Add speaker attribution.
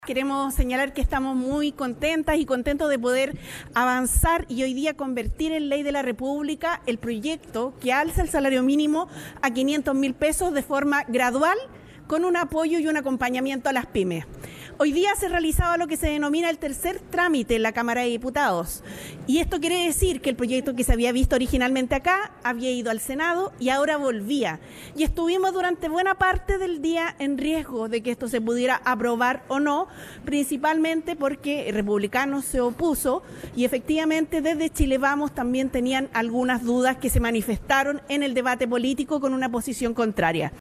Speaker 1: Queremos señalar que estamos muy contentas y contentos de poder avanzar y hoy día convertir en ley de la República el proyecto que alza el salario mínimo a 500.000 pesos de forma gradual, con un apoyo y un acompañamiento a las pymes. Hoy día se realizaba lo que se denomina el tercer trámite en la Cámara de Diputados. Y esto quiere decir que el proyecto que se había visto originalmente acá había ido al Senado y ahora volvía. Y estuvimos durante buena parte del día en riesgo de que esto se pudiera aprobar o no, principalmente porque Republicanos se opuso y efectivamente desde Chile Vamos también tenían algunas dudas que se manifestaron en el debate político con una posición contraria.